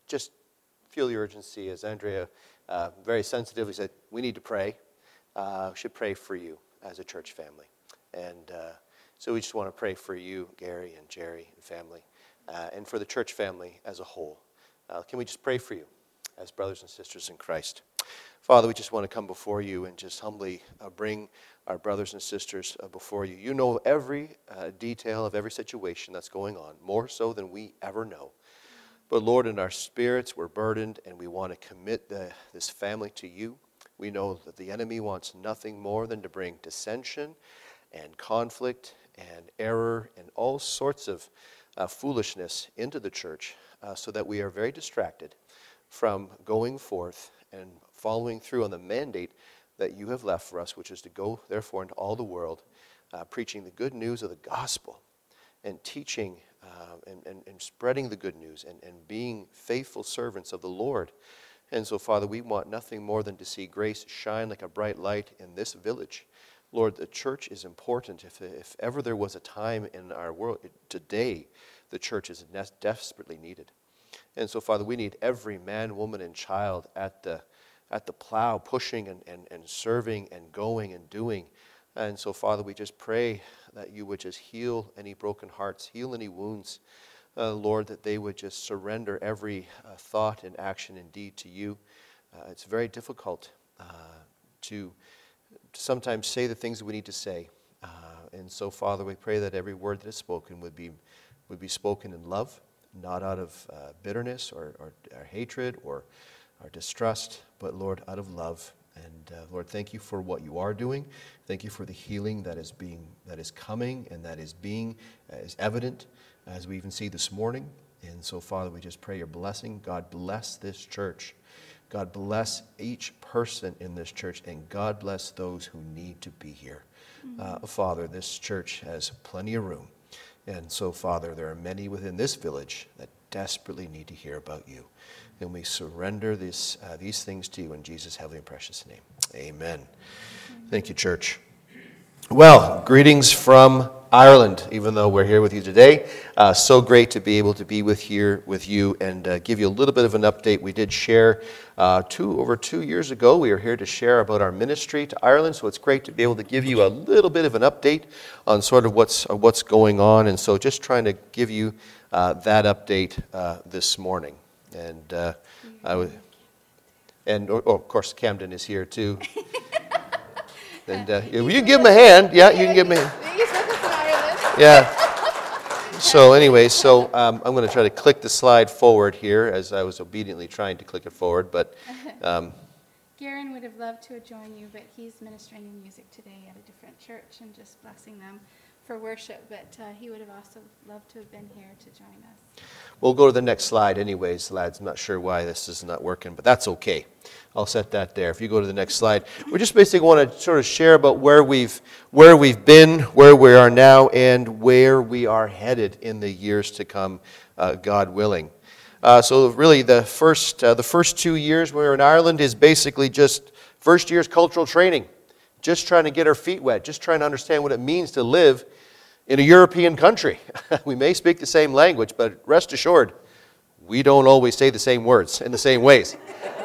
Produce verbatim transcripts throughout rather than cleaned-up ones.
just feel the urgency, as Andrea uh, very sensitively said, we need to pray. Uh, we should pray for you as a church family. And uh, so we just want to pray for you, Gary and Jerry and family, uh, and for the church family as a whole. Uh, can we just pray for you as brothers and sisters in Christ? Father, we just want to come before you and just humbly uh, bring our brothers and sisters uh, before you. You know every uh, detail of every situation that's going on, more so than we ever know. But Lord, in our spirits, we're burdened, and we want to commit the, this family to you. We know that the enemy wants nothing more than to bring dissension and conflict and error and all sorts of uh, foolishness into the church uh, so that we are very distracted from going forth and following through on the mandate that you have left for us, which is to go, therefore, into all the world, uh, preaching the good news of the gospel and teaching uh, and, and, and spreading the good news and, and being faithful servants of the Lord. And so, Father, we want nothing more than to see grace shine like a bright light in this village. Lord, the church is important. If, if ever there was a time in our world, today, the church is desperately needed. And so, Father, we need every man, woman, and child at the at the plow, pushing and, and, and serving and going and doing. And so, Father, we just pray that you would just heal any broken hearts, heal any wounds, uh, Lord, that they would just surrender every uh, thought and action and deed to you. Uh, it's very difficult uh, to, to sometimes say the things that we need to say. Uh, and so, Father, we pray that every word that is spoken would be would be spoken in love, not out of uh, bitterness or, or, or hatred or our distrust, but Lord, out of love. And uh, Lord, thank you for what you are doing. Thank you for the healing that is being, that is coming, and that is being, uh, is evident, as we even see this morning. And so, Father, we just pray your blessing. God bless this church. God bless each person in this church, and God bless those who need to be here. Uh, Father, this church has plenty of room. And so, Father, there are many within this village that desperately need to hear about you. And we surrender this, uh, these things to you in Jesus' heavenly and precious name. Amen. Thank you, church. Well, greetings from Ireland, even though we're here with you today. Uh, so great to be able to be with here with you and uh, give you a little bit of an update. We did share uh, two over two years ago. We are here to share about our ministry to Ireland, so it's great to be able to give you a little bit of an update on sort of what's uh, what's going on. And so just trying to give you uh, that update uh, this morning. And uh, I would, and oh, of course Camden is here too. And uh, you can give him a hand. Yeah, you can give him a hand. Yeah. So anyway, so um, I'm going to try to click the slide forward here as I was obediently trying to click it forward. But um, Garen would have loved to have joined you, but he's ministering in music today at a different church and just blessing them for worship. But uh, he would have also loved to have been here to join us. We'll go to the next slide anyways, lads. I'm not sure why this is not working, but that's okay. I'll set that there. If you go to the next slide. We just basically want to sort of share about where we've where we've been, where we are now, and where we are headed in the years to come, uh, God willing. Uh, so really the first uh, the first two years we were in Ireland is basically just first year's cultural training. Just trying to get our feet wet, just trying to understand what it means to live in a European country. We may speak the same language, but rest assured, we don't always say the same words in the same ways.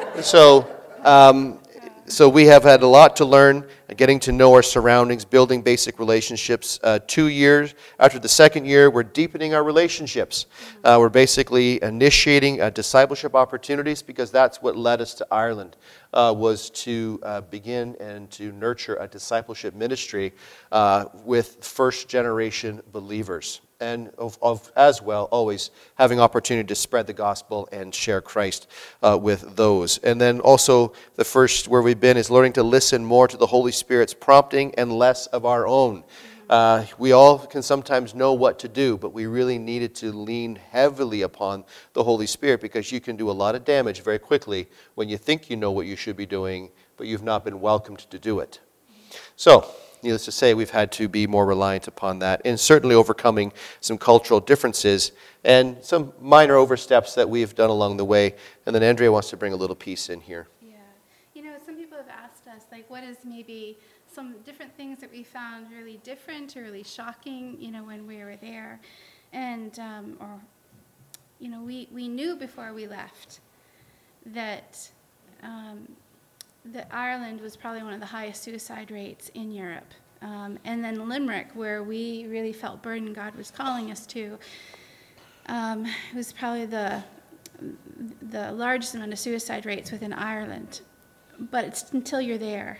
So, um, so we have had a lot to learn, getting to know our surroundings, building basic relationships. Uh, two years, after the second year, we're deepening our relationships. Uh, we're basically initiating uh, discipleship opportunities because that's what led us to Ireland, uh, was to uh, begin and to nurture a discipleship ministry uh, with first-generation believers. And of, of, as well, always having opportunity to spread the gospel and share Christ uh, with those. And then also the first where we've been is learning to listen more to the Holy Spirit's prompting and less of our own. Uh, we all can sometimes know what to do, but we really needed to lean heavily upon the Holy Spirit because you can do a lot of damage very quickly when you think you know what you should be doing, but you've not been welcomed to do it. So, needless to say, we've had to be more reliant upon that, and certainly overcoming some cultural differences and some minor oversteps that we've done along the way. And then Andrea wants to bring a little piece in here. Yeah. You know, some people have asked us, like, what is maybe some different things that we found really different or really shocking, you know, when we were there. And, um, or you know, we, we knew before we left that um, that Ireland was probably one of the highest suicide rates in Europe. Um, and then Limerick, where we really felt burdened God was calling us to, um, was probably the the largest amount of suicide rates within Ireland. But it's until you're there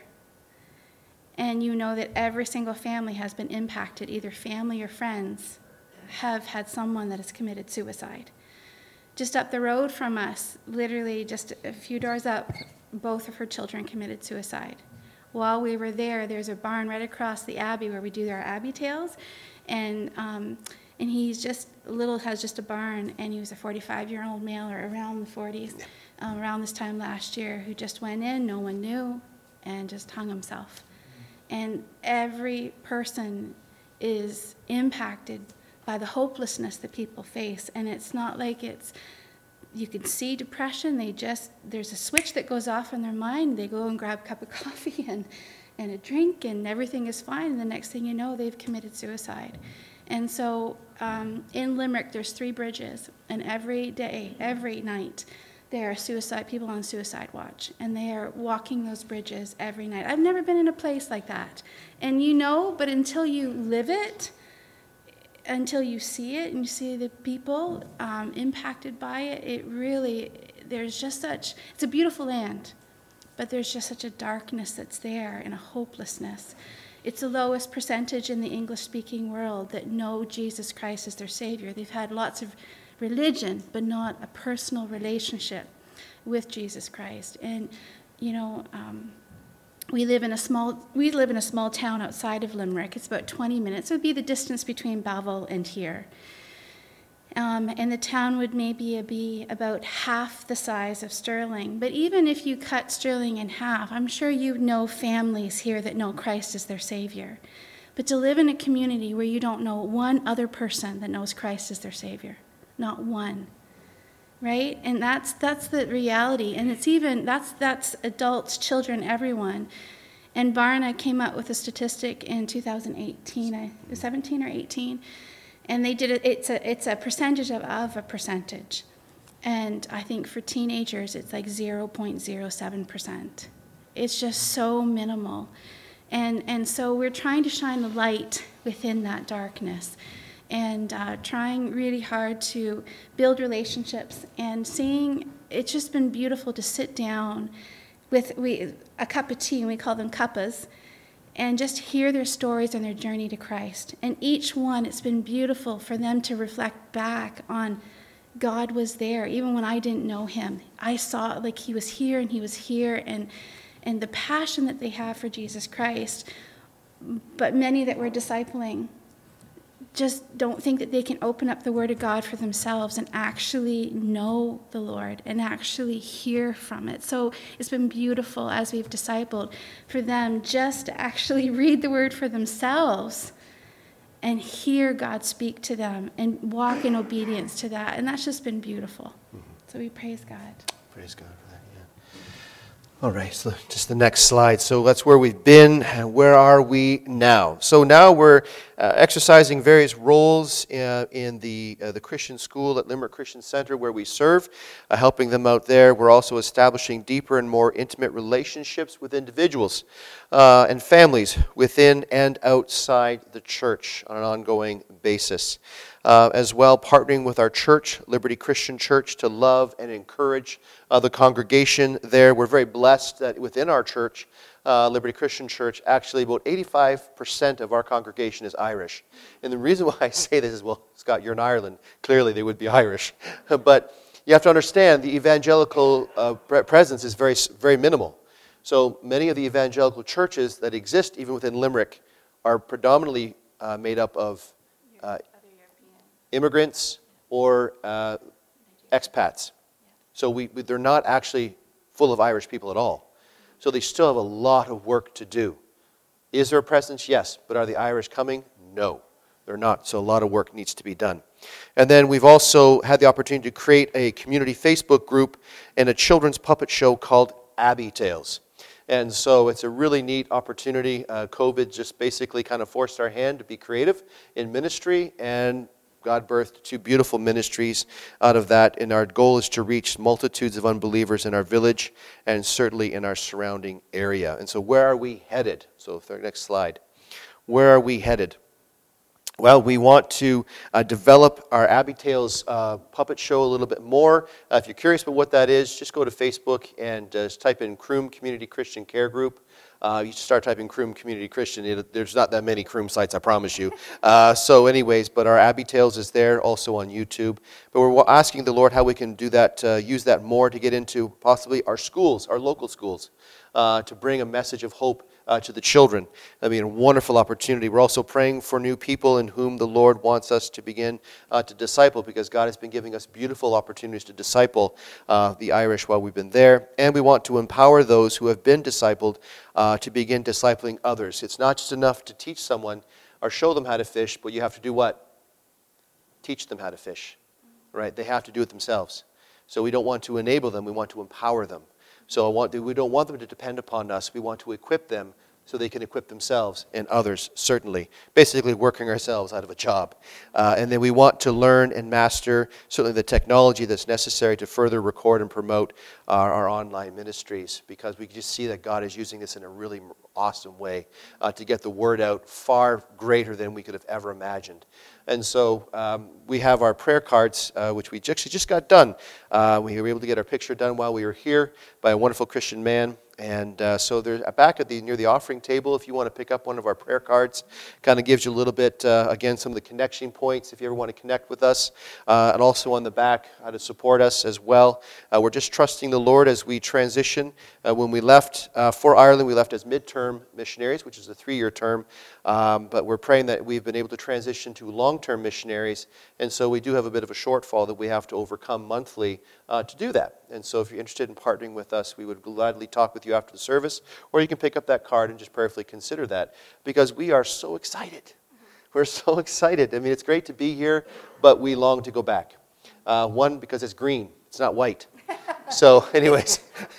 and you know that every single family has been impacted, either family or friends have had someone that has committed suicide. Just up the road from us, literally just a few doors up, both of her children committed suicide. While we were there, there's a barn right across the Abbey where we do our Abbey Tales, and um, and he's just, Little has just a barn, and he was a forty-five-year-old male, or around the forties, um, around this time last year, who just went in, no one knew, and just hung himself. And every person is impacted by the hopelessness that people face, and it's not like it's, you can see depression, they just, there's a switch that goes off in their mind, they go and grab a cup of coffee and, and a drink, and everything is fine, and the next thing you know, they've committed suicide. And so um, in Limerick, there's three bridges, and every day, every night, there are suicide people on suicide watch, and they are walking those bridges every night. I've never been in a place like that. And you know, but until you live it, until you see it and you see the people um, impacted by it, it really, there's just such, it's a beautiful land, but there's just such a darkness that's there and a hopelessness. It's the lowest percentage in the English-speaking world that know Jesus Christ as their Savior. They've had lots of religion, but not a personal relationship with Jesus Christ. And, you know, um, we live in a small we live in a small town outside of Limerick. It's about twenty minutes. It would be the distance between Belleville and here. Um, and the town would maybe be about half the size of Stirling. But even if you cut Stirling in half, I'm sure you know families here that know Christ as their Savior. But to live in a community where you don't know one other person that knows Christ as their Savior, not one, right? And that's that's the reality. And it's even, that's that's adults, children, everyone. And Barna came out with a statistic in two thousand eighteen, I, seventeen or eighteen, and they did it, it's a it's a percentage of, of a percentage. And I think for teenagers, it's like zero point zero seven percent. It's just so minimal. And and so we're trying to shine the light within that darkness, and uh, trying really hard to build relationships, and seeing, it's just been beautiful to sit down with we a cup of tea, and we call them cuppas, and just hear their stories and their journey to Christ. And each one, it's been beautiful for them to reflect back on God was there, even when I didn't know him. I saw, like, he was here, and he was here, and and the passion that they have for Jesus Christ. But many that we're discipling just don't think that they can open up the Word of God for themselves and actually know the Lord and actually hear from it. So it's been beautiful as we've discipled for them just to actually read the Word for themselves and hear God speak to them and walk in obedience to that. And that's just been beautiful. Mm-hmm. So we praise God. Praise God for that, yeah. All right, so just the next slide. So that's where we've been, and where are we now? So now we're uh, exercising various roles uh, in the uh, the Christian school at Limerick Christian Center where we serve, uh, helping them out there. We're also establishing deeper and more intimate relationships with individuals uh, and families within and outside the church on an ongoing basis. Uh, as well, partnering with our church, Liberty Christian Church, to love and encourage uh, the congregation there. We're very blessed that within our church, uh, Liberty Christian Church, actually about eighty-five percent of our congregation is Irish. And the reason why I say this is, well, Scott, you're in Ireland. Clearly they would be Irish. But you have to understand the evangelical uh, presence is very, very minimal. So many of the evangelical churches that exist, even within Limerick, are predominantly uh, made up of uh, immigrants or uh, expats. So we, they're not actually full of Irish people at all. So they still have a lot of work to do. Is there a presence? Yes. But are the Irish coming? No, they're not. So a lot of work needs to be done. And then we've also had the opportunity to create a community Facebook group and a children's puppet show called Abbey Tales. And so it's a really neat opportunity. Uh, COVID just basically kind of forced our hand to be creative in ministry, and God birthed two beautiful ministries out of that, and our goal is to reach multitudes of unbelievers in our village and certainly in our surrounding area. And so where are we headed? So third, next slide. Where are we headed? Well, we want to uh, develop our Abbey Tales uh, puppet show a little bit more. Uh, if you're curious about what that is, just go to Facebook and uh, just type in Croom Community Christian Care Group. Uh, you start typing Croom Community Christian. It, there's not that many Croom sites, I promise you. Uh, so anyways, but our Abbey Tales is there, also on YouTube. But we're asking the Lord how we can do that, uh, use that more to get into possibly our schools, our local schools, uh, to bring a message of hope Uh, to the children. That'd be a wonderful opportunity. We're also praying for new people in whom the Lord wants us to begin uh, to disciple, because God has been giving us beautiful opportunities to disciple uh, the Irish while we've been there. And we want to empower those who have been discipled uh, to begin discipling others. It's not just enough to teach someone or show them how to fish, but you have to do what? Teach them how to fish, right? They have to do it themselves. So we don't want to enable them, we want to empower them. So I want, we don't want them to depend upon us. We want to equip them so they can equip themselves and others, certainly. Basically working ourselves out of a job. Uh, and then we want to learn and master certainly the technology that's necessary to further record and promote our, our online ministries, because we just see that God is using this in a really awesome way uh, to get the word out far greater than we could have ever imagined. And so um, we have our prayer cards, uh, which we actually just got done. Uh, we were able to get our picture done while we were here by a wonderful Christian man. And uh, so there's back at the near the offering table, if you want to pick up one of our prayer cards, kind of gives you a little bit, uh, again, some of the connection points if you ever want to connect with us. Uh, and also on the back, how to support us as well. Uh, we're just trusting the Lord as we transition. Uh, when we left uh, for Ireland, we left as midterm missionaries, which is a three-year term. Um, but we're praying that we've been able to transition to long-term missionaries. And so we do have a bit of a shortfall that we have to overcome monthly uh, to do that. And so if you're interested in partnering with us, we would gladly talk with you after the service, or you can pick up that card and just prayerfully consider that, because we are so excited. We're so excited. I mean, it's great to be here, but we long to go back. Uh, one, because it's green. It's not white. So anyways,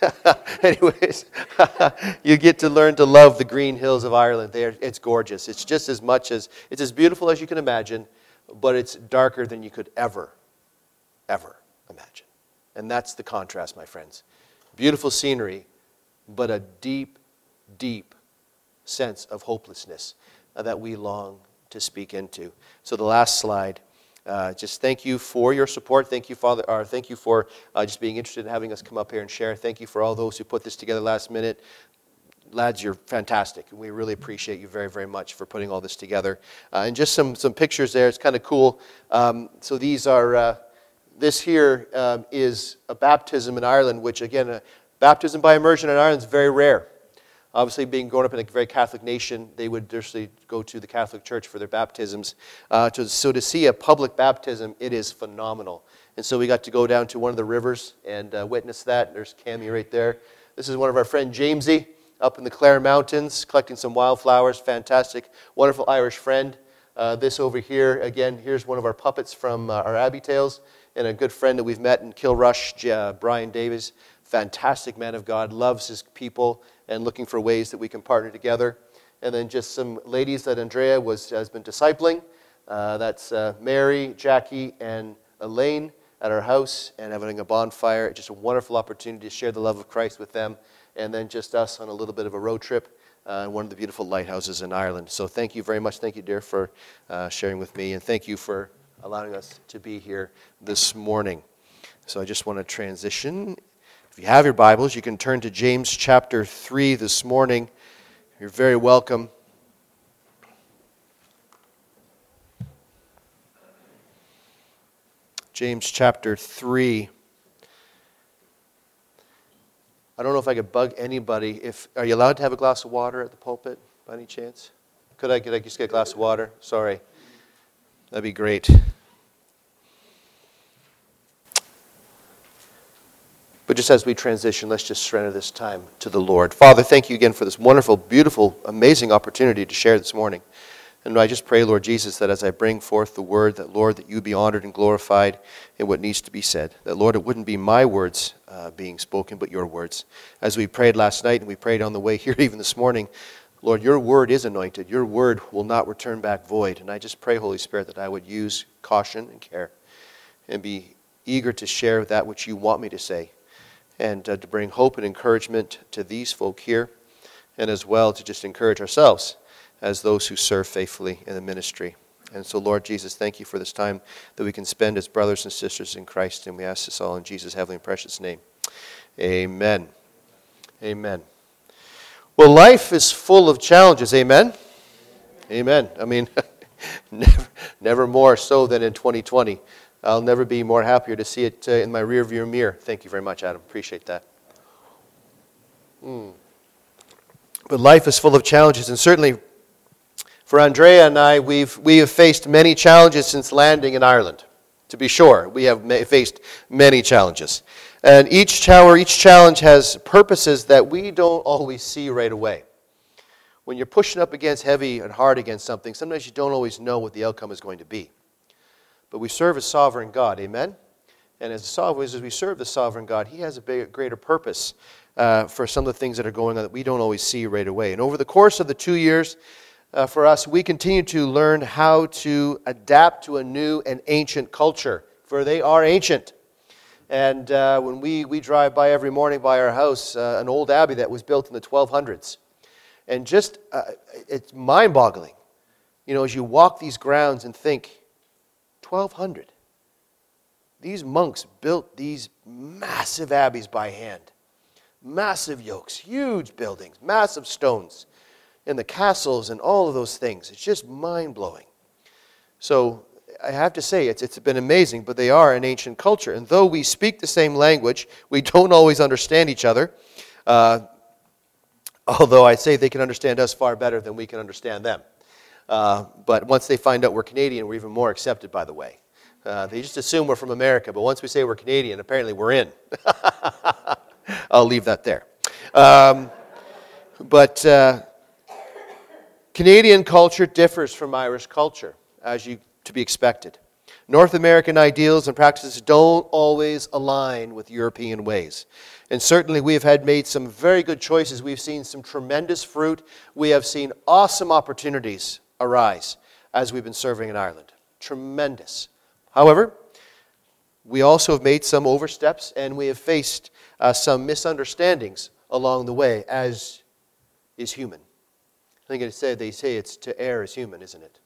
anyways, you get to learn to love the green hills of Ireland. They're, it's gorgeous. It's just as much as, it's as beautiful as you can imagine, but it's darker than you could ever, ever imagine. And that's the contrast, my friends. Beautiful scenery, but a deep, deep sense of hopelessness uh, that we long to speak into. So the last slide. Uh, just thank you for your support. Thank you, Father. Or thank you for uh, just being interested in having us come up here and share. Thank you for all those who put this together last minute. Lads, you're fantastic. We really appreciate you very, very much for putting all this together. Uh, and just some some pictures there. It's kind of cool. Um, so these are. Uh, this here um, is a baptism in Ireland, which again, uh, baptism by immersion in Ireland is very rare. Obviously, being grown up in a very Catholic nation, they would just go to the Catholic Church for their baptisms. Uh, to, so to see a public baptism, it is phenomenal. And so we got to go down to one of the rivers and uh, witness that. There's Cammy right there. This is one of our friend Jamesy up in the Clare Mountains, collecting some wildflowers. Fantastic, wonderful Irish friend. Uh, this over here, again, here's one of our puppets from uh, our Abbey Tales, and a good friend that we've met in Kilrush, uh, Brian Davies. Fantastic man of God, loves his people, and looking for ways that we can partner together. And then just some ladies that Andrea was, has been discipling. Uh, that's uh, Mary, Jackie, and Elaine at our house, and having a bonfire. Just a wonderful opportunity to share the love of Christ with them. And then just us on a little bit of a road trip uh, in one of the beautiful lighthouses in Ireland. So thank you very much. Thank you, dear, for uh, sharing with me. And thank you for allowing us to be here this morning. So I just want to transition. If you have your Bibles, you can turn to James chapter three this morning. You're very welcome. James chapter three. I don't know if I could bug anybody. If are you allowed to have a glass of water at the pulpit by any chance? Could I, could I just get a glass of water? Sorry. That'd be great. But just as we transition, let's just surrender this time to the Lord. Father, thank you again for this wonderful, beautiful, amazing opportunity to share this morning. And I just pray, Lord Jesus, that as I bring forth the word, that, Lord, that you be honored and glorified in what needs to be said. That, Lord, it wouldn't be my words uh, being spoken, but your words. As we prayed last night and we prayed on the way here even this morning, Lord, your word is anointed. Your word will not return back void. And I just pray, Holy Spirit, that I would use caution and care and be eager to share that which you want me to say, and uh, to bring hope and encouragement to these folk here, and as well to just encourage ourselves as those who serve faithfully in the ministry. And so, Lord Jesus, thank you for this time that we can spend as brothers and sisters in Christ, and we ask this all in Jesus' heavenly and precious name. Amen. Amen. Well, life is full of challenges, amen? Amen. I mean, never, never more so than in twenty twenty. I'll never be more happier to see it uh, in my rear view mirror. Thank you very much, Adam. Appreciate that. Mm. But life is full of challenges, and certainly for Andrea and I, we've we have faced many challenges since landing in Ireland. To be sure, we have ma- faced many challenges. And each challenge, each challenge has purposes that we don't always see right away. When you're pushing up against heavy and hard against something, sometimes you don't always know what the outcome is going to be. But we serve a sovereign God, amen? And as, as we serve the sovereign God, he has a bigger, greater purpose uh, for some of the things that are going on that we don't always see right away. And over the course of the two years, uh, for us, we continue to learn how to adapt to a new and ancient culture, for they are ancient. And uh, when we, we drive by every morning by our house, uh, an old abbey that was built in the twelve hundreds. And just, uh, it's mind-boggling, you know, as you walk these grounds and think, twelve hundred. These monks built these massive abbeys by hand. Massive yokes, huge buildings, massive stones, and the castles and all of those things. It's just mind-blowing. So I have to say, it's it's been amazing, but they are an ancient culture. And though we speak the same language, we don't always understand each other. Uh, although I say they can understand us far better than we can understand them. Uh, but once they find out we're Canadian, we're even more accepted, by the way. Uh, they just assume we're from America, but once we say we're Canadian, apparently we're in. I'll leave that there. Um, but uh, Canadian culture differs from Irish culture, as you to be expected. North American ideals and practices don't always align with European ways. And certainly we have had made some very good choices. We've seen some tremendous fruit. We have seen awesome opportunities arise as we've been serving in Ireland. Tremendous. However, we also have made some oversteps, and we have faced uh, some misunderstandings along the way, as is human. I think it said, they say it's to err is human, isn't it?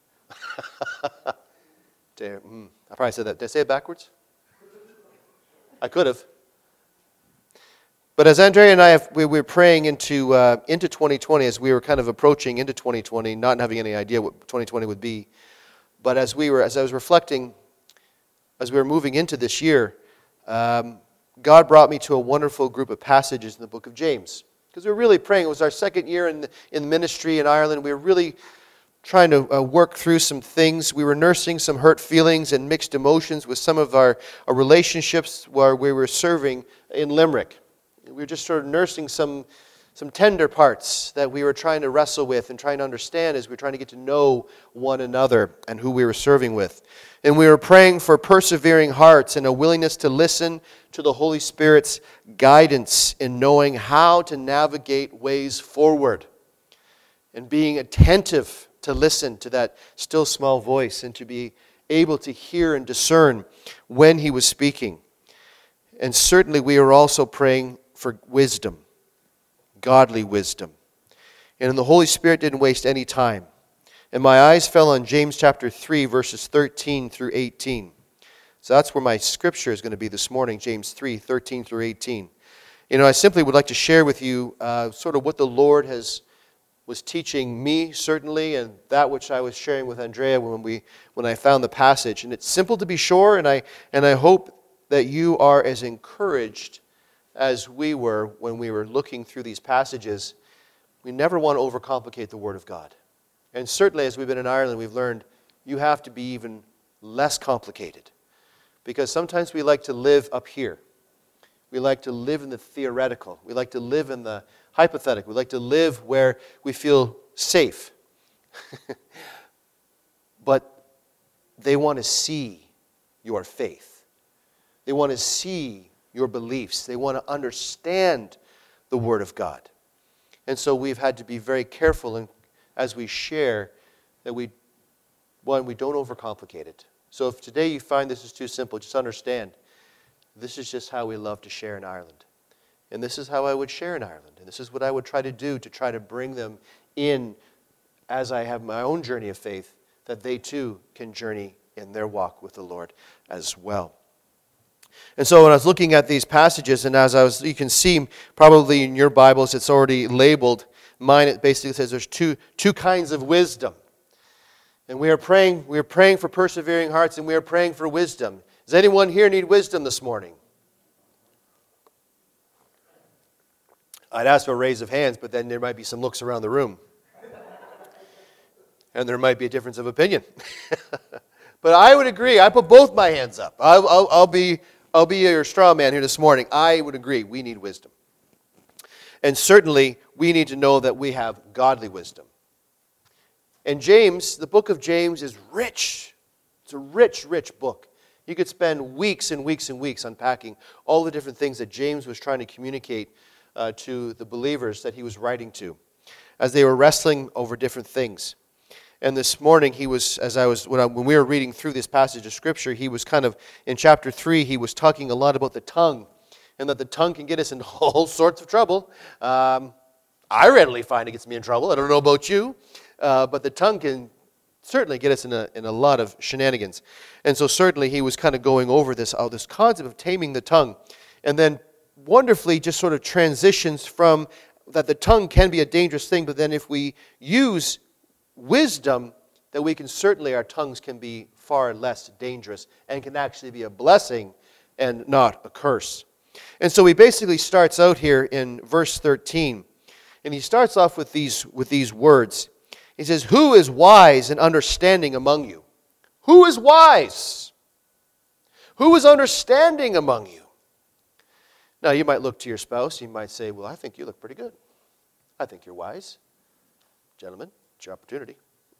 to err, mm, I probably said that. Did I say it backwards? I could have. But as Andrea and I, have, we were praying into uh, into twenty twenty, as we were kind of approaching into twenty twenty, not having any idea what twenty twenty would be. But as we were, as I was reflecting, as we were moving into this year, um, God brought me to a wonderful group of passages in the book of James. Because we were really praying. It was our second year in the, in ministry in Ireland. We were really trying to uh, work through some things. We were nursing some hurt feelings and mixed emotions with some of our, our relationships where we were serving in Limerick. We were just sort of nursing some, some tender parts that we were trying to wrestle with and trying to understand as we were trying to get to know one another and who we were serving with. And we were praying for persevering hearts and a willingness to listen to the Holy Spirit's guidance in knowing how to navigate ways forward and being attentive to listen to that still small voice and to be able to hear and discern when he was speaking. And certainly we were also praying for wisdom, godly wisdom. And the Holy Spirit didn't waste any time. And my eyes fell on James chapter three, verses thirteen through eighteen. So that's where my scripture is going to be this morning, James three, thirteen through eighteen. You know, I simply would like to share with you uh, sort of what the Lord has was teaching me, certainly, and that which I was sharing with Andrea when we when I found the passage. And it's simple to be sure, and I and I hope that you are as encouraged as we were when we were looking through these passages. We never want to overcomplicate the Word of God. And certainly as we've been in Ireland, we've learned you have to be even less complicated. Because sometimes we like to live up here. We like to live in the theoretical. We like to live in the hypothetical. We like to live where we feel safe. But they want to see your faith. They want to see your beliefs. They want to understand the Word of God. And so we've had to be very careful in, as we share that we, one, we don't overcomplicate it. So if today you find this is too simple, just understand this is just how we love to share in Ireland. And this is how I would share in Ireland. And this is what I would try to do to try to bring them in as I have my own journey of faith, that they too can journey in their walk with the Lord as well. And so when I was looking at these passages, and as I was, you can see probably in your Bibles, it's already labeled. Mine, it basically says there's two, two kinds of wisdom. And we are praying, we are praying for persevering hearts, and we are praying for wisdom. Does anyone here need wisdom this morning? I'd ask for a raise of hands, but then there might be some looks around the room. And there might be a difference of opinion. But I would agree. I put both my hands up. I'll, I'll, I'll be, I'll be your straw man here this morning. I would agree. We need wisdom. And certainly, we need to know that we have godly wisdom. And James, the book of James is rich. It's a rich, rich book. You could spend weeks and weeks and weeks unpacking all the different things that James was trying to communicate uh, to the believers that he was writing to as they were wrestling over different things. And this morning, he was, as I was, when, I, when we were reading through this passage of Scripture, he was kind of, in chapter three, he was talking a lot about the tongue, and that the tongue can get us in all sorts of trouble. Um, I readily find it gets me in trouble. I don't know about you, uh, but the tongue can certainly get us in a, in a lot of shenanigans. And so certainly he was kind of going over this, oh, this concept of taming the tongue, and then wonderfully just sort of transitions from that the tongue can be a dangerous thing, but then if we use wisdom, that we can certainly, our tongues can be far less dangerous and can actually be a blessing and not a curse. And so he basically starts out here in verse thirteen, and he starts off with these, with these words. He says, "Who is wise and understanding among you?" Who is wise? Who is understanding among you? Now, you might look to your spouse, you might say, "Well, I think you look pretty good. I think you're wise." Gentlemen, it's your opportunity.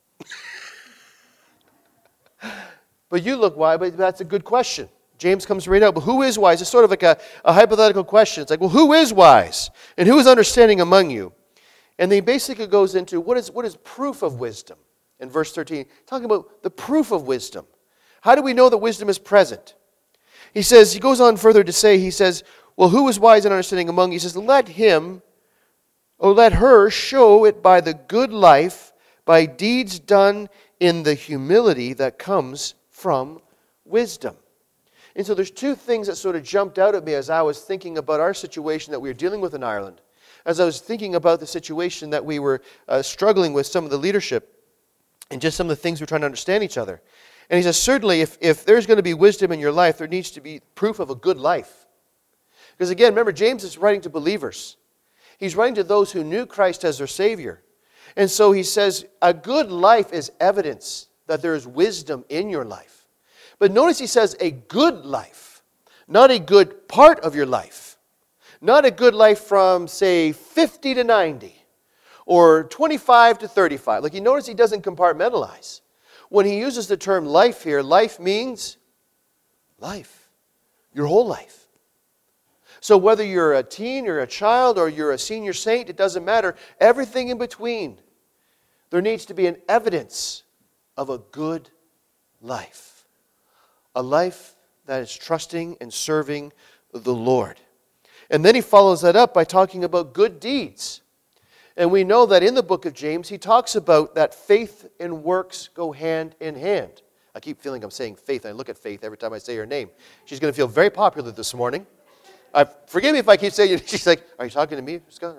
But you look wise, but that's a good question. James comes right out, but who is wise? It's sort of like a, a hypothetical question. It's like, well, who is wise? And who is understanding among you? And then he basically goes into what is, what is proof of wisdom in verse thirteen, talking about the proof of wisdom. How do we know that wisdom is present? He says, he goes on further to say, he says, well, who is wise and understanding among you? He says, let him, or let her show it by the good life, by deeds done in the humility that comes from wisdom. And so there's two things that sort of jumped out at me as I was thinking about our situation that we were dealing with in Ireland. As I was thinking about the situation that we were uh, struggling with, some of the leadership, and just some of the things we're trying to understand each other. And he says, certainly, if, if there's going to be wisdom in your life, there needs to be proof of a good life. Because again, remember, James is writing to believers. He's writing to those who knew Christ as their Savior. And so he says, a good life is evidence that there is wisdom in your life. But notice he says a good life, not a good part of your life. Not a good life from, say, fifty to ninety or twenty-five to thirty-five. Like you notice he doesn't compartmentalize. When he uses the term life here, life means life, your whole life. So whether you're a teen or a child or you're a senior saint, it doesn't matter. Everything in between, there needs to be an evidence of a good life. A life that is trusting and serving the Lord. And then he follows that up by talking about good deeds. And we know that in the book of James, he talks about that faith and works go hand in hand. I keep feeling I'm saying Faith. I look at Faith every time I say her name. She's going to feel very popular this morning. Uh, forgive me if I keep saying it. She's like, are you talking to me, Scott?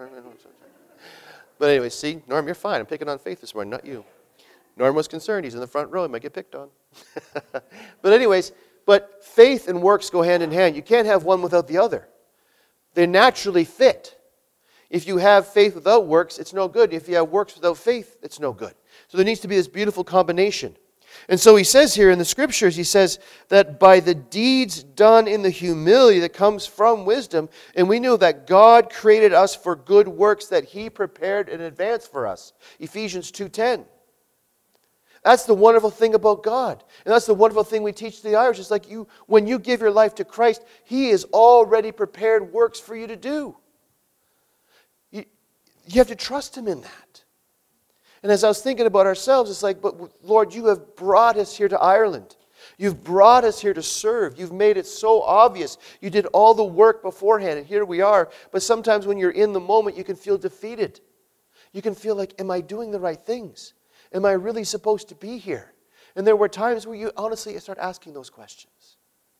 But anyway, see, Norm, you're fine. I'm picking on Faith this morning, not you. Norm was concerned. He's in the front row. He might get picked on. But anyways, but faith and works go hand in hand. You can't have one without the other. They naturally fit. If you have faith without works, it's no good. If you have works without faith, it's no good. So there needs to be this beautiful combination. And so he says here in the Scriptures, he says that by the deeds done in the humility that comes from wisdom, and we know that God created us for good works that He prepared in advance for us. Ephesians two ten. That's the wonderful thing about God. And that's the wonderful thing we teach the Irish. It's like you, when you give your life to Christ, He has already prepared works for you to do. You, you have to trust him in that. And as I was thinking about ourselves, it's like, but Lord, you have brought us here to Ireland. You've brought us here to serve. You've made it so obvious. You did all the work beforehand, and here we are. But sometimes when you're in the moment, you can feel defeated. You can feel like, am I doing the right things? Am I really supposed to be here? And there were times where you honestly start asking those questions.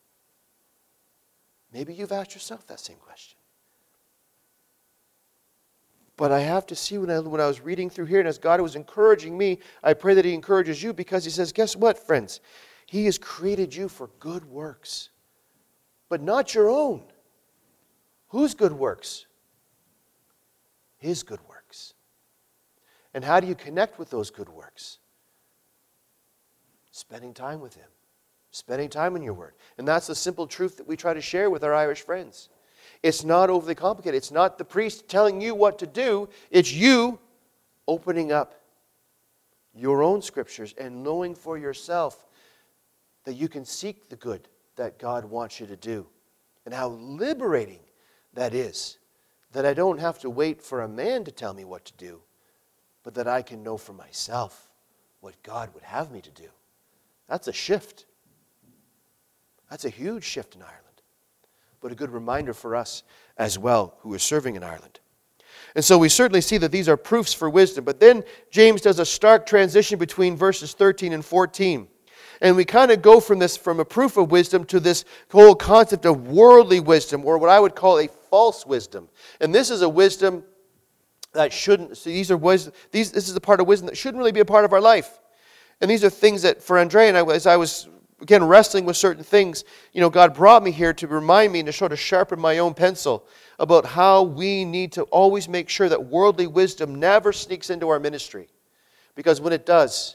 Maybe you've asked yourself that same question. But I have to see when I, when I was reading through here, and as God was encouraging me, I pray that he encourages you, because he says, guess what, friends? He has created you for good works, but not your own. Whose good works? His good works. And how do you connect with those good works? Spending time with him. Spending time in your word. And that's the simple truth that we try to share with our Irish friends. It's not overly complicated. It's not the priest telling you what to do. It's you opening up your own scriptures and knowing for yourself that you can seek the good that God wants you to do. And how liberating that is. That I don't have to wait for a man to tell me what to do, but that I can know for myself what God would have me to do. That's a shift. That's a huge shift in Ireland. But a good reminder for us as well who are serving in Ireland. And so we certainly see that these are proofs for wisdom. But then James does a stark transition between verses thirteen and fourteen. And we kind of go from this, from a proof of wisdom to this whole concept of worldly wisdom, or what I would call a false wisdom. And this is a wisdom that shouldn't, so these are wisdom, these, this is a part of wisdom that shouldn't really be a part of our life. And these are things that for Andrea and I, as I was, again, wrestling with certain things, you know, God brought me here to remind me and to sort of sharpen my own pencil about how we need to always make sure that worldly wisdom never sneaks into our ministry. Because when it does,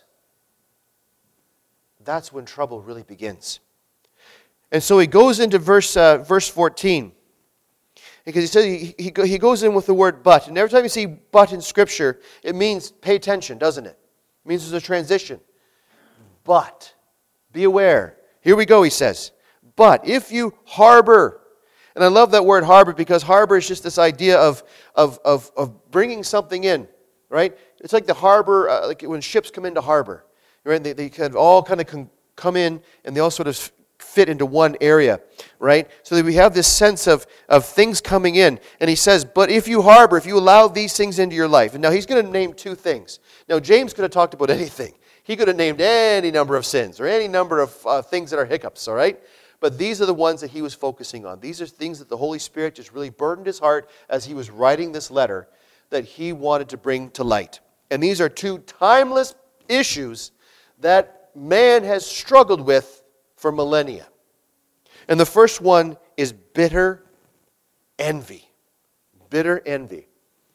that's when trouble really begins. And so he goes into verse uh, verse fourteen. Because he says he, he, he goes in with the word but. And every time you see but in Scripture, it means pay attention, doesn't it? It means there's a transition. But, be aware. Here we go, he says. But if you harbor, and I love that word harbor, because harbor is just this idea of, of, of, of bringing something in, right? It's like the harbor, uh, like when ships come into harbor. Right? They, they kind of all kind of can come in, and they all sort of fit into one area, right? So that we have this sense of, of things coming in. And he says, but if you harbor, if you allow these things into your life. And now he's going to name two things. Now James could have talked about anything. He could have named any number of sins or any number of uh, things that are hiccups, all right? But these are the ones that he was focusing on. These are things that the Holy Spirit just really burdened his heart as he was writing this letter that he wanted to bring to light. And these are two timeless issues that man has struggled with for millennia. And the first one is bitter envy. Bitter envy.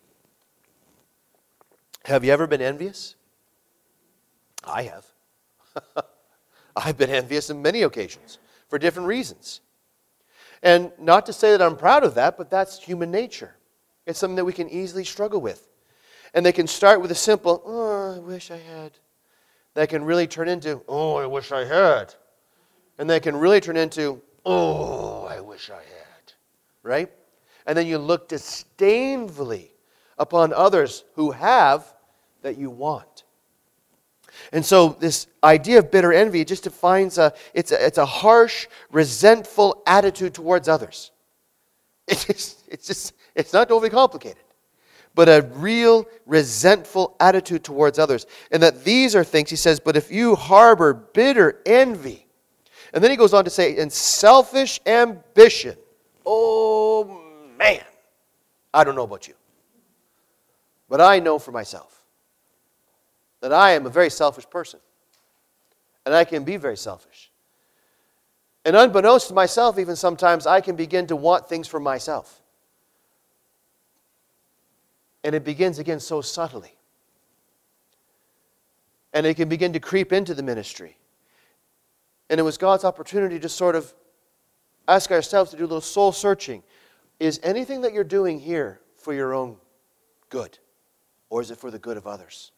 Have you ever been envious? I have. I've been envious on many occasions for different reasons. And not to say that I'm proud of that, but that's human nature. It's something that we can easily struggle with. And they can start with a simple, oh, I wish I had. That can really turn into, oh, I wish I had. And that can really turn into, oh, I wish I had. Right? And then you look disdainfully upon others who have that you want. And so this idea of bitter envy just defines a, it's a, it's a harsh, resentful attitude towards others. It's just, it's just, it's not overly complicated. But a real resentful attitude towards others. And that these are things, he says, but if you harbor bitter envy. And then he goes on to say, and selfish ambition. Oh, man. I don't know about you. But I know for myself that I am a very selfish person. And I can be very selfish. And unbeknownst to myself, even sometimes, I can begin to want things for myself. And it begins again so subtly. And it can begin to creep into the ministry. And it was God's opportunity to sort of ask ourselves to do a little soul searching. Is anything that you're doing here for your own good? Or is it for the good of others?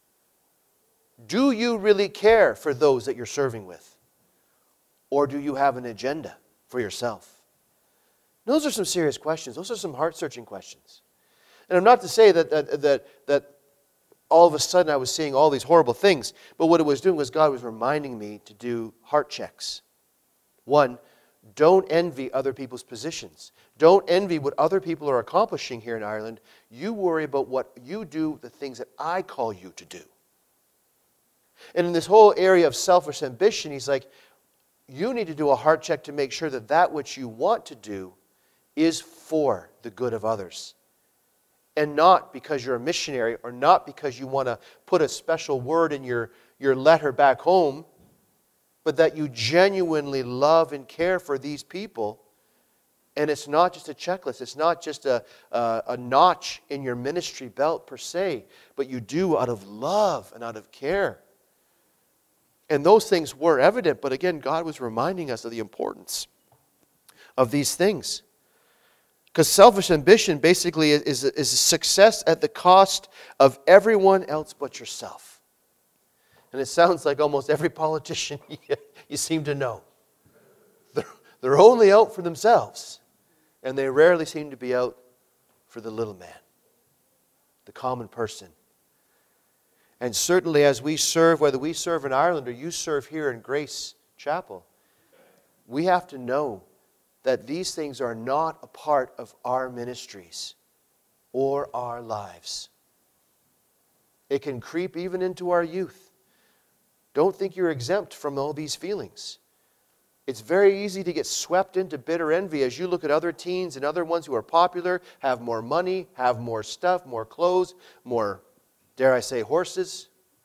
Do you really care for those that you're serving with? Or do you have an agenda for yourself? Those are some serious questions. Those are some heart-searching questions. And I'm not to say that that that, that all of a sudden I was seeing all these horrible things, but what it was doing was God was reminding me to do heart checks. One, don't envy other people's positions. Don't envy what other people are accomplishing here in Ireland. You worry about what you do, the things that I call you to do. And in this whole area of selfish ambition, he's like, you need to do a heart check to make sure that that which you want to do is for the good of others. And not because you're a missionary or not because you want to put a special word in your, your letter back home, but that you genuinely love and care for these people. And it's not just a checklist. It's not just a, a, a notch in your ministry belt per se, but you do out of love and out of care. And those things were evident, but again, God was reminding us of the importance of these things. Because selfish ambition basically is, is, is a success at the cost of everyone else but yourself. And it sounds like almost every politician you, you seem to know. They're, they're only out for themselves. And they rarely seem to be out for the little man, the common person. And certainly as we serve, whether we serve in Ireland or you serve here in Grace Chapel, we have to know that these things are not a part of our ministries or our lives. It can creep even into our youth. Don't think you're exempt from all these feelings. It's very easy to get swept into bitter envy as you look at other teens and other ones who are popular, have more money, have more stuff, more clothes, more, dare I say, horses.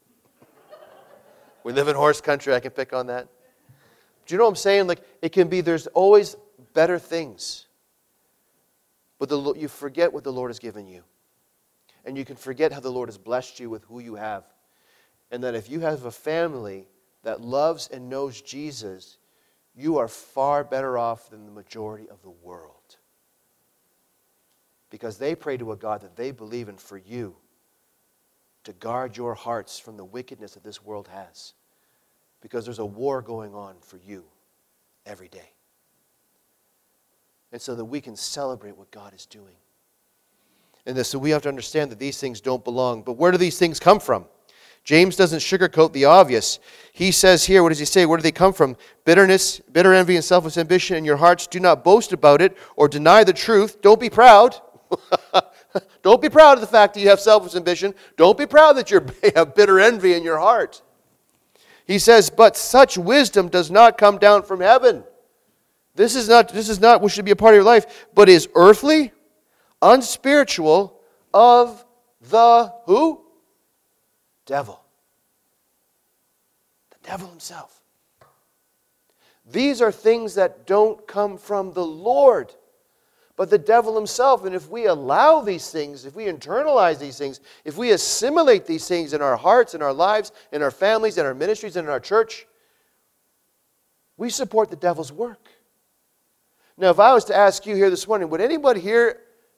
We live in horse country, I can pick on that. Do you know what I'm saying? Like, it can be, there's always better things. But the, you forget what the Lord has given you. And you can forget how the Lord has blessed you with who you have. And that if you have a family that loves and knows Jesus, you are far better off than the majority of the world. Because they pray to a God that they believe in for you to guard your hearts from the wickedness that this world has. Because there's a war going on for you every day. And so that we can celebrate what God is doing. And this, so we have to understand that these things don't belong. But where do these things come from? James doesn't sugarcoat the obvious. He says here, what does he say? Where do they come from? Bitterness, bitter envy, and selfish ambition in your hearts. Do not boast about it or deny the truth. Don't be proud. Don't be proud of the fact that you have selfish ambition. Don't be proud that you have bitter envy in your heart. He says, but such wisdom does not come down from heaven. This is not, this is not what should be a part of your life, but is earthly, unspiritual, of the who? Devil. The devil himself. These are things that don't come from the Lord, but the devil himself. And if we allow these things, if we internalize these things, if we assimilate these things in our hearts, in our lives, in our families, in our ministries, and in our church, we support the devil's work. Now, if I was to ask you here this morning, would anybody here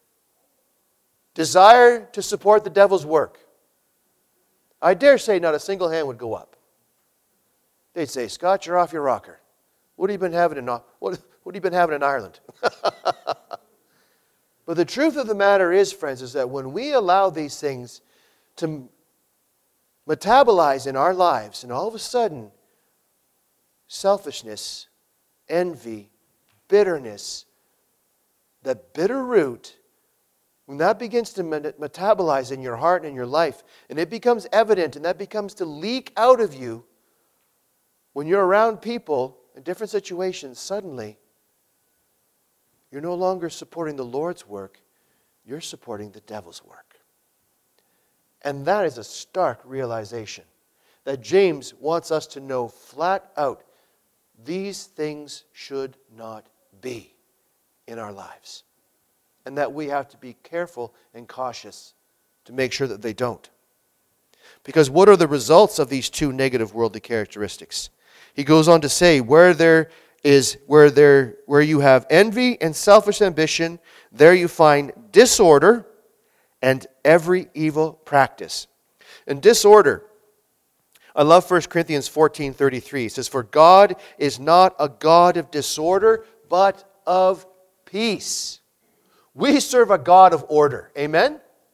desire to support the devil's work? I dare say not a single hand would go up. They'd say, Scott, you're off your rocker. What have you been having in, what, what have you been having in Ireland? But the truth of the matter is, friends, is that when we allow these things to metabolize in our lives, and all of a sudden, selfishness, envy, bitterness, that bitter root, when that begins to metabolize in your heart and in your life, and it becomes evident, and that becomes to leak out of you, when you're around people in different situations, suddenly, you're no longer supporting the Lord's work, you're supporting the devil's work. And that is a stark realization that James wants us to know flat out. These things should not be in our lives. And that we have to be careful and cautious to make sure that they don't. Because what are the results of these two negative worldly characteristics? He goes on to say, where there is where there where you have envy and selfish ambition, there you find disorder and every evil practice. And disorder, I love First Corinthians fourteen thirty-three. It says, for God is not a God of disorder, but of peace. We serve a God of order. Amen?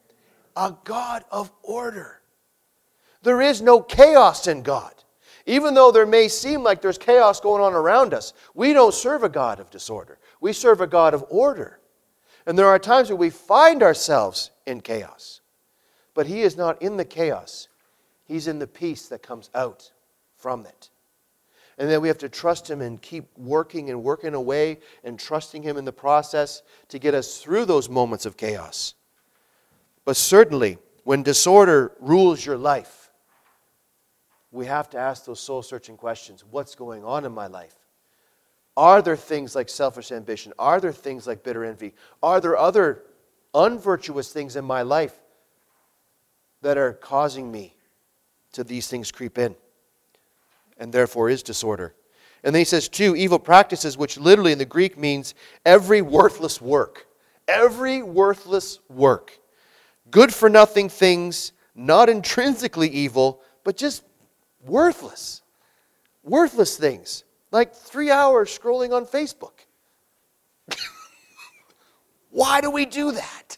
a God of order. There is no chaos in God. Even though there may seem like there's chaos going on around us, we don't serve a God of disorder. We serve a God of order. And there are times where we find ourselves in chaos. But He is not in the chaos. He's in the peace that comes out from it. And then we have to trust Him and keep working and working away and trusting Him in the process to get us through those moments of chaos. But certainly, when disorder rules your life, we have to ask those soul-searching questions. What's going on in my life? Are there things like selfish ambition? Are there things like bitter envy? Are there other unvirtuous things in my life that are causing me to these things creep in? And therefore is disorder. And then he says, two, evil practices, which literally in the Greek means every worthless work. Every worthless work. Good for nothing things, not intrinsically evil, but just worthless. Worthless things. Like three hours scrolling on Facebook. Why do we do that?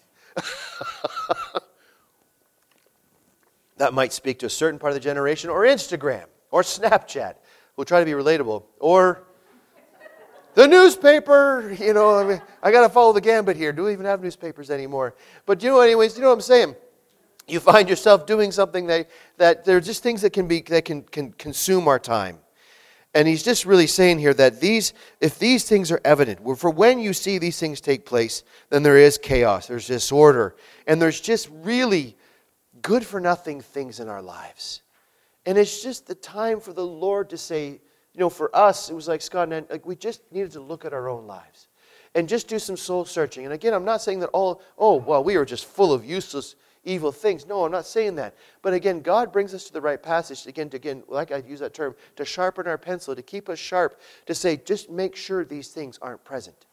That might speak to a certain part of the generation, or Instagram, or Snapchat. We'll try to be relatable. Or the newspaper. You know, I mean, I got to follow the gambit here. Do we even have newspapers anymore? But you know, anyways, you know what I'm saying? You find yourself doing something that, that there are just things that can be that can, can consume our time. And he's just really saying here that these, if these things are evident, for when you see these things take place, then there is chaos, there's disorder, and there's just really good-for-nothing things in our lives. And it's just the time for the Lord to say, you know, for us, it was like Scott and I, like we just needed to look at our own lives and just do some soul searching. And again, I'm not saying that all, oh, well, we are just full of useless, evil things. No, I'm not saying that. But again, God brings us to the right passage, again, to, again, like I use that term, to sharpen our pencil, to keep us sharp, to say, just make sure these things aren't present.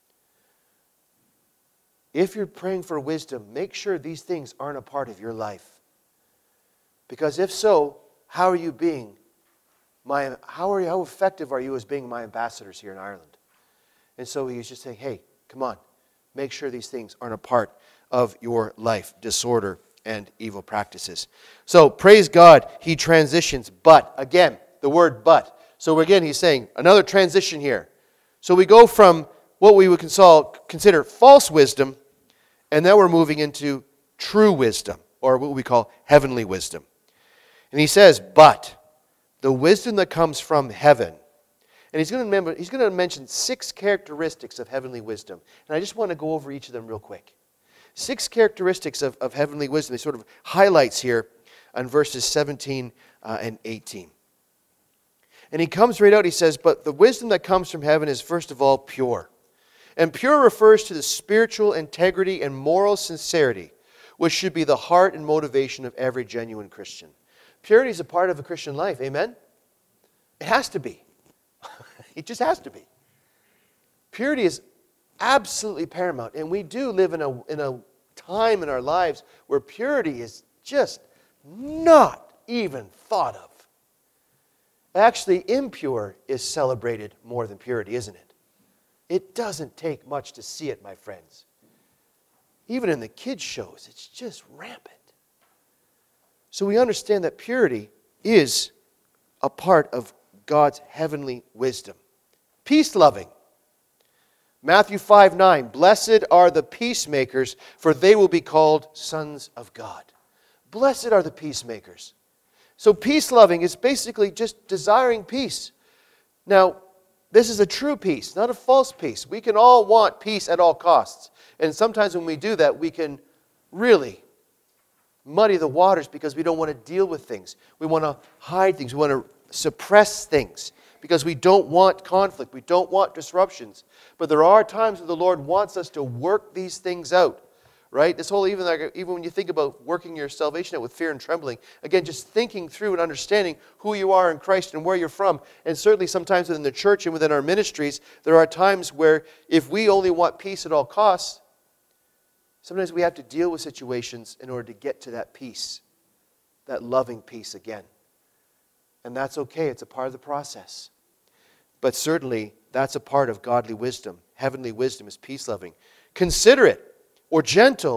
If you're praying for wisdom, make sure these things aren't a part of your life. Because if so, how are you being my, how are you, how effective are you as being my ambassadors here in Ireland? And so he's just saying, hey, come on, make sure these things aren't a part of your life, disorder and evil practices. So praise God, he transitions, but, again, the word but. So again, he's saying another transition here. So we go from what we would consider false wisdom, and now we're moving into true wisdom, or what we call heavenly wisdom. And he says, but the wisdom that comes from heaven. And he's going to remember, he's going to mention six characteristics of heavenly wisdom. And I just want to go over each of them real quick. Six characteristics of, of heavenly wisdom. He sort of highlights here on verses seventeen uh, and eighteen. And he comes right out, he says, but the wisdom that comes from heaven is first of all pure. And pure refers to the spiritual integrity and moral sincerity, which should be the heart and motivation of every genuine Christian. Purity is a part of a Christian life, amen? It has to be. It just has to be. Purity is absolutely paramount. And we do live in a, in a time in our lives where purity is just not even thought of. Actually, impure is celebrated more than purity, isn't it? It doesn't take much to see it, my friends. Even in the kids' shows, it's just rampant. So we understand that purity is a part of God's heavenly wisdom. Peace-loving. Matthew five nine, blessed are the peacemakers, for they will be called sons of God. Blessed are the peacemakers. So peace-loving is basically just desiring peace. Now, this is a true peace, not a false peace. We can all want peace at all costs. And sometimes when we do that, we can really muddy the waters because we don't want to deal with things. We want to hide things. We want to suppress things because we don't want conflict. We don't want disruptions. But there are times where the Lord wants us to work these things out. Right? This whole, even like, even when you think about working your salvation out with fear and trembling, again, just thinking through and understanding who you are in Christ and where you're from. And certainly sometimes within the church and within our ministries, there are times where if we only want peace at all costs, sometimes we have to deal with situations in order to get to that peace, that loving peace again. And that's okay. It's a part of the process. But certainly, that's a part of godly wisdom. Heavenly wisdom is peace-loving. Considerate. Or gentle,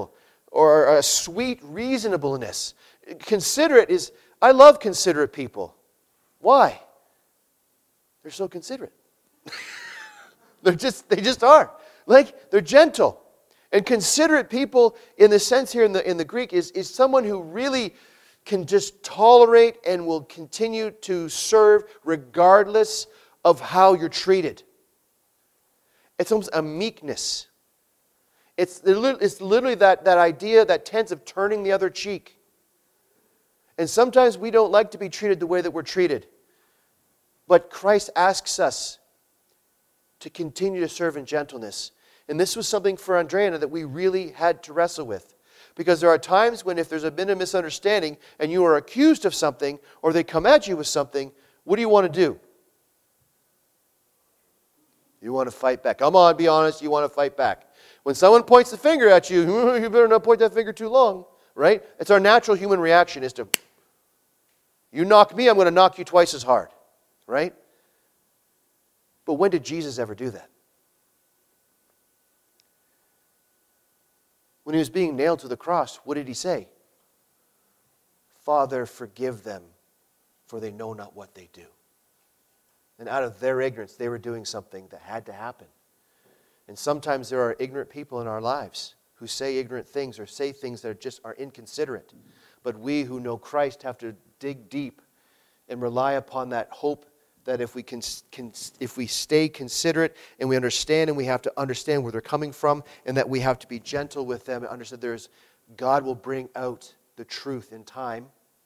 or a sweet reasonableness. Considerate is, I love considerate people. Why? They're so considerate. They're just, they just are. Like, they're gentle. And considerate people, in the sense here in the, in the Greek, is, is someone who really can just tolerate and will continue to serve regardless of how you're treated. It's almost a meekness. It's, it's literally that, that idea, that tense of turning the other cheek. And sometimes we don't like to be treated the way that we're treated. But Christ asks us to continue to serve in gentleness. And this was something for Andrea that we really had to wrestle with. Because there are times when if there's been a misunderstanding and you are accused of something or they come at you with something, what do you want to do? You want to fight back. Come on, be honest, you want to fight back. When someone points the finger at you, you better not point that finger too long, right? It's our natural human reaction is to, you knock me, I'm going to knock you twice as hard, right? But when did Jesus ever do that? When he was being nailed to the cross, what did he say? Father, forgive them, for they know not what they do. And out of their ignorance, they were doing something that had to happen. And sometimes there are ignorant people in our lives who say ignorant things or say things that are just are inconsiderate. But we who know Christ have to dig deep and rely upon that hope that if we can, can if we stay considerate and we understand and we have to understand where they're coming from and that we have to be gentle with them and understand there's God will bring out the truth in time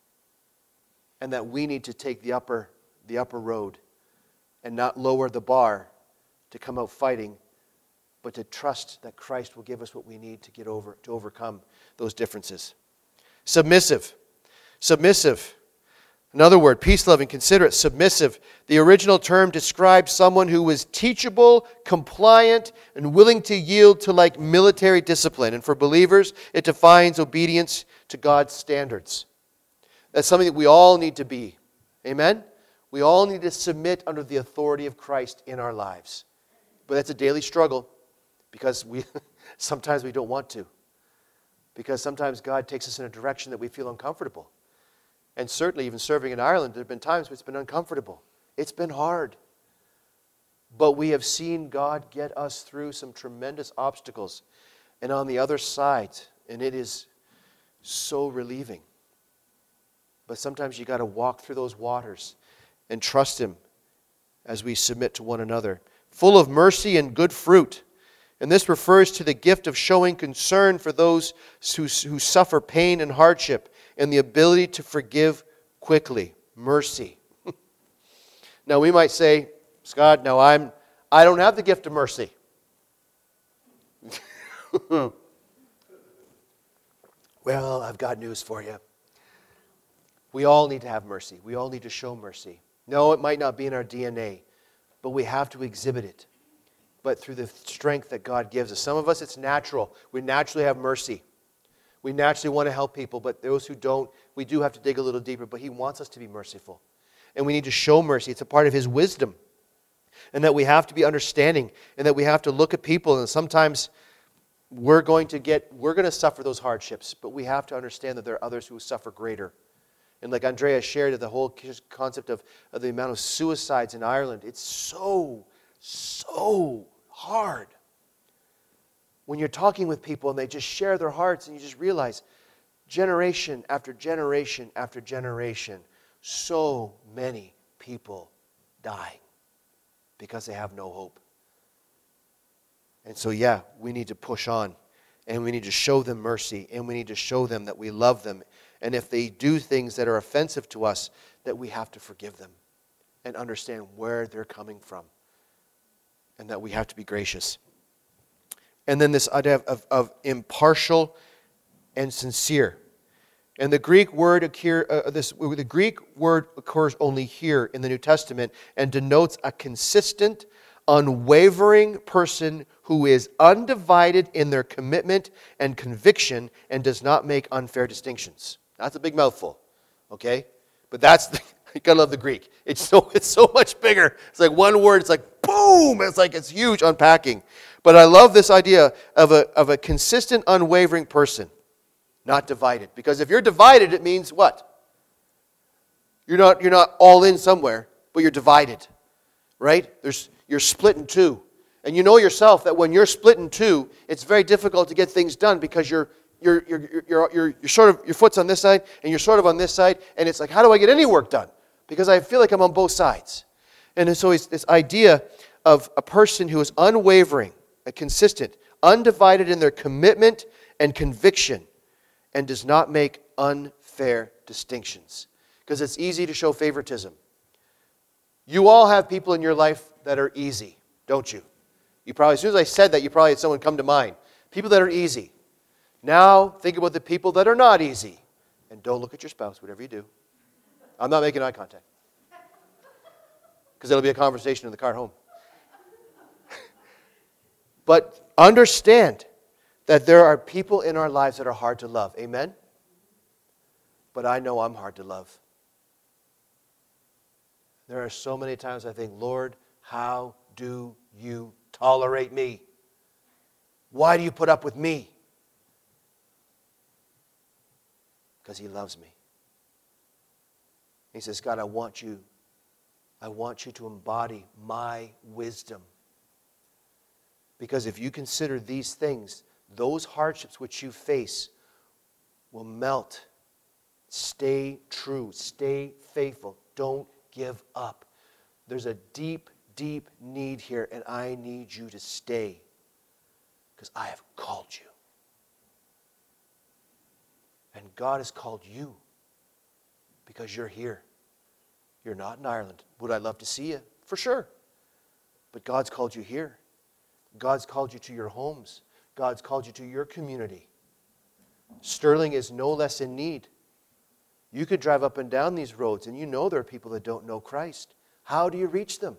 and that we need to take the upper the upper road and not lower the bar to come out fighting, but to trust that Christ will give us what we need to get over, to overcome those differences. Submissive. Submissive. Another word, peace-loving, considerate, submissive. The original term describes someone who was teachable, compliant, and willing to yield to like military discipline. And for believers, it defines obedience to God's standards. That's something that we all need to be. Amen? We all need to submit under the authority of Christ in our lives. But that's a daily struggle because we sometimes we don't want to. Because sometimes God takes us in a direction that we feel uncomfortable. And certainly even serving in Ireland, there have been times when it's been uncomfortable. It's been hard. But we have seen God get us through some tremendous obstacles. And on the other side, and it is so relieving. But sometimes you got to walk through those waters and trust Him as we submit to one another. Full of mercy and good fruit. And this refers to the gift of showing concern for those who, who suffer pain and hardship and the ability to forgive quickly. Mercy. Now we might say, Scott, now I'm, I don't have the gift of mercy. Well, I've got news for you. We all need to have mercy. We all need to show mercy. No, it might not be in our D N A, but we have to exhibit it. But through the strength that God gives us. Some of us, it's natural. We naturally have mercy. We naturally want to help people, but those who don't, we do have to dig a little deeper. But He wants us to be merciful. And we need to show mercy. It's a part of His wisdom. And that we have to be understanding. And that we have to look at people. And sometimes we're going to get, we're going to suffer those hardships. But we have to understand that there are others who suffer greater. And like Andrea shared, the whole concept of, of the amount of suicides in Ireland, it's so, so hard. When you're talking with people and they just share their hearts and you just realize generation after generation after generation, so many people dying because they have no hope. And so yeah, we need to push on and we need to show them mercy and we need to show them that we love them. And if they do things that are offensive to us, that we have to forgive them and understand where they're coming from. And that we have to be gracious. And then this idea of, of, of impartial and sincere. And the Greek word occur, uh, this the Greek word occurs only here in the New Testament and denotes a consistent, unwavering person who is undivided in their commitment and conviction and does not make unfair distinctions. That's a big mouthful, okay? But that's the, you gotta love the Greek. It's so it's so much bigger. It's like one word. It's like boom. It's like it's huge unpacking. But I love this idea of a of a consistent, unwavering person. not divided. Because if you're divided, it means what? You're not, you're not all in somewhere, but you're divided, right? There's, you're split in two. And you know yourself that when you're split in two, it's very difficult to get things done because you're, you're, you're, you're, you're, you're, you're sort of, your foot's on this side and you're sort of on this side. And it's like, how do I get any work done? Because I feel like I'm on both sides. And so it's this idea of a person who is unwavering, consistent, undivided in their commitment and conviction, and does not make unfair distinctions. Because it's easy to show favoritism. You all have people in your life that are easy, don't you? You probably, as soon as I said that, you probably had someone come to mind. People that are easy. Now, think about the people that are not easy. And don't look at your spouse, whatever you do. I'm not making eye contact. Because it'll be a conversation in the car home. But understand that there are people in our lives that are hard to love. Amen? But I know I'm hard to love. There are so many times I think, Lord, how do you tolerate me? Why do you put up with me? Because He loves me. He says, God, I want you, I want you to embody my wisdom. Because if you consider these things, those hardships which you face will melt. Stay true. Stay faithful. Don't give up. There's a deep, deep need here, and I need you to stay. Because I have called you. And God has called you because you're here. You're not in Ireland. Would I love to see you? For sure. But God's called you here. God's called you to your homes. God's called you to your community. Sterling is no less in need. You could drive up and down these roads and you know there are people that don't know Christ. How do you reach them?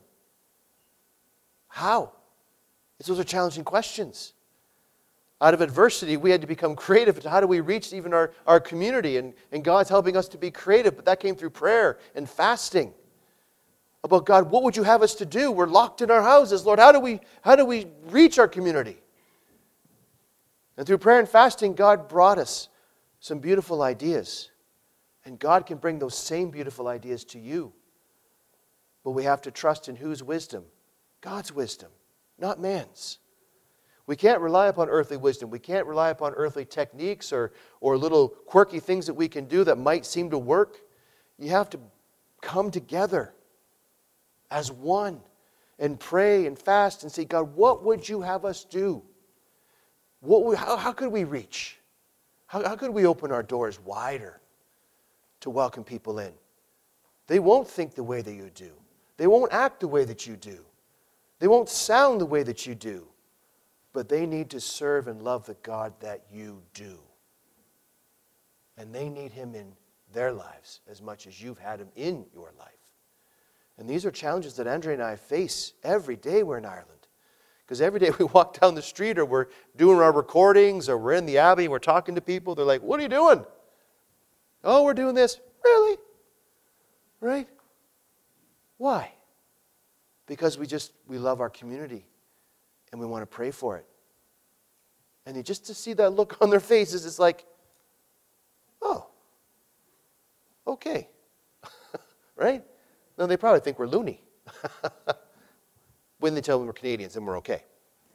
How? Those are challenging questions. Out of adversity, we had to become creative. How do we reach even our, our community? And, and God's helping us to be creative, but that came through prayer and fasting. About God, what would you have us to do? We're locked in our houses. Lord, how do we, how do we reach our community? And through prayer and fasting, God brought us some beautiful ideas. And God can bring those same beautiful ideas to you. But we have to trust in whose wisdom? God's wisdom, not man's. We can't rely upon earthly wisdom. We can't rely upon earthly techniques or, or little quirky things that we can do that might seem to work. You have to come together as one and pray and fast and say, God, what would you have us do? What would, how, how could we reach? How, how could we open our doors wider to welcome people in? They won't think the way that you do. They won't act the way that you do. They won't sound the way that you do. But they need to serve and love the God that you do. And they need Him in their lives as much as you've had Him in your life. And these are challenges that Andre and I face every day we're in Ireland. Because every day we walk down the street or we're doing our recordings or we're in the Abbey and we're talking to people, they're like, what are you doing? Oh, we're doing this. Really? Right? Why? Because we just, we love our community and we want to pray for it. And you just to see that look on their faces, it's like, oh, okay. Right? No, they probably think we're loony. When they tell me we're Canadians, then we're okay.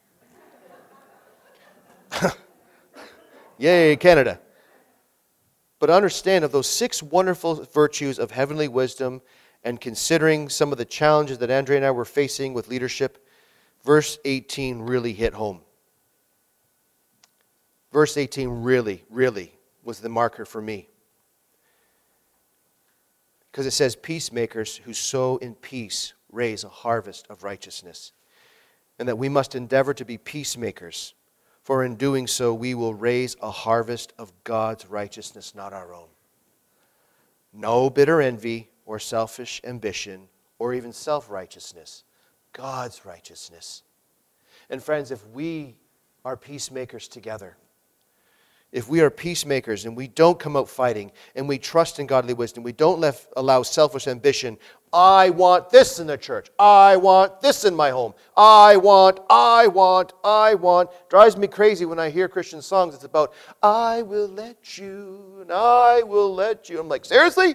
Yay, Canada. But understand of those six wonderful virtues of heavenly wisdom and considering some of the challenges that Andre and I were facing with leadership, verse eighteen really hit home. Verse eighteen really, really was the marker for me. Because it says, peacemakers who sow in peace raise a harvest of righteousness. And that we must endeavor to be peacemakers, for in doing so we will raise a harvest of God's righteousness, not our own. No bitter envy or selfish ambition or even self-righteousness. God's righteousness. And friends, if we are peacemakers together, if we are peacemakers and we don't come out fighting and we trust in godly wisdom, we don't let, allow selfish ambition, I want this in the church, I want this in my home, I want, I want, I want. Drives me crazy when I hear Christian songs. It's about, I will let you, and I will let you. I'm like, seriously?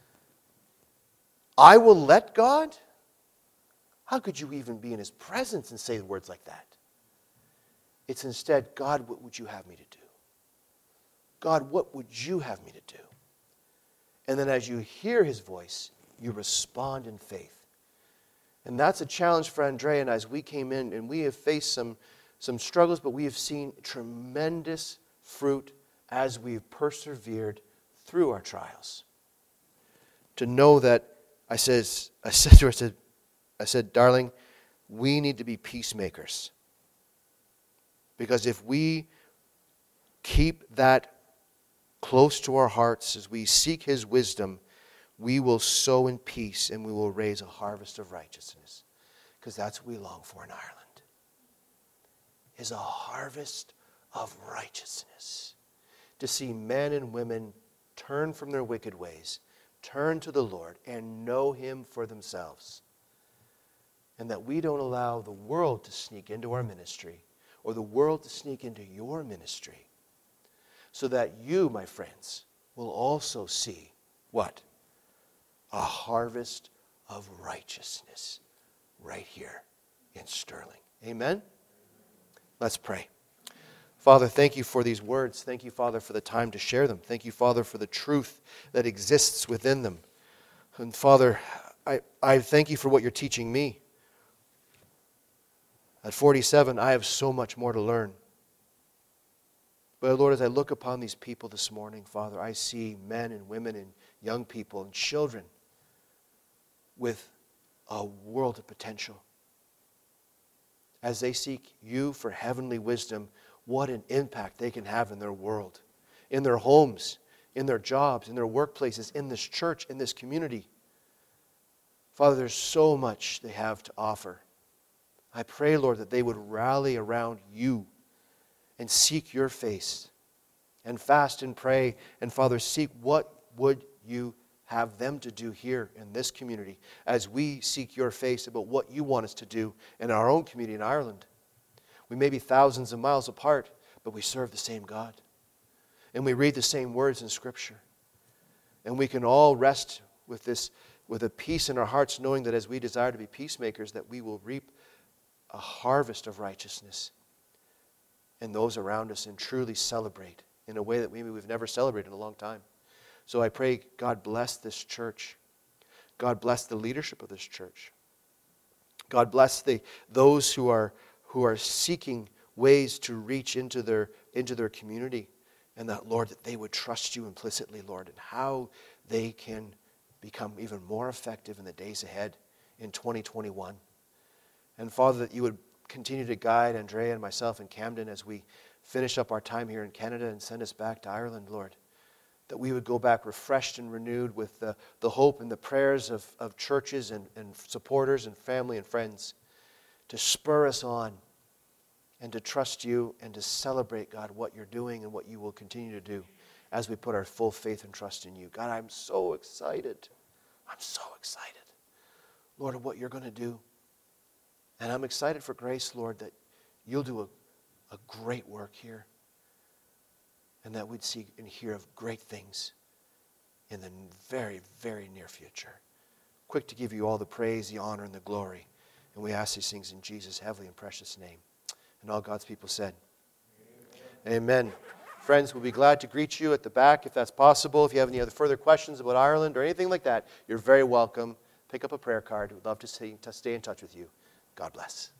I will let God? How could you even be in His presence and say words like that? It's instead, God, what would you have me to do? God, what would you have me to do? And then as you hear His voice, you respond in faith. And that's a challenge for Andrea and I as we came in, and we have faced some, some struggles, but we have seen tremendous fruit as we've persevered through our trials. To know that, I, says, I said to her, I said, I said, darling, we need to be peacemakers. Because if we keep that close to our hearts as we seek His wisdom, we will sow in peace and we will raise a harvest of righteousness. Because that's what we long for in Ireland, is a harvest of righteousness. To see men and women turn from their wicked ways, turn to the Lord, and know Him for themselves. And that we don't allow the world to sneak into our ministry, or the world to sneak into your ministry, so that you, my friends, will also see what? A harvest of righteousness right here in Sterling. Amen? Let's pray. Father, thank you for these words. Thank you, Father, for the time to share them. Thank you, Father, for the truth that exists within them. And Father, I, I thank you for what you're teaching me. At forty-seven, I have so much more to learn. But Lord, as I look upon these people this morning, Father, I see men and women and young people and children with a world of potential. As they seek you for heavenly wisdom, what an impact they can have in their world, in their homes, in their jobs, in their workplaces, in this church, in this community. Father, there's so much they have to offer. I pray, Lord, that they would rally around you and seek your face and fast and pray. And Father, seek what would you have them to do here in this community as we seek your face about what you want us to do in our own community in Ireland. We may be thousands of miles apart, but we serve the same God. And we read the same words in Scripture. And we can all rest with this, with a peace in our hearts, knowing that as we desire to be peacemakers, that we will reap a harvest of righteousness in those around us and truly celebrate in a way that maybe we've never celebrated in a long time. So I pray God bless this church. God bless the leadership of this church. God bless the those who are who are seeking ways to reach into their into their community, and that, Lord, that they would trust you implicitly, Lord, and how they can become even more effective in the days ahead in twenty twenty-one. And Father, that you would continue to guide Andrea and myself and Camden as we finish up our time here in Canada and send us back to Ireland, Lord. That we would go back refreshed and renewed with the, the hope and the prayers of, of churches and, and supporters and family and friends to spur us on and to trust you and to celebrate, God, what you're doing and what you will continue to do as we put our full faith and trust in you. God, I'm so excited. I'm so excited, Lord, of what you're going to do. And I'm excited for Grace, Lord, that you'll do a, a great work here. And that we'd see and hear of great things in the very, very near future. Quick to give you all the praise, the honor, and the glory. And we ask these things in Jesus' heavenly and precious name. And all God's people said, Amen. Amen. Friends, we'll be glad to greet you at the back if that's possible. If you have any other further questions about Ireland or anything like that, you're very welcome. Pick up a prayer card. We'd love to stay, to stay in touch with you. God bless.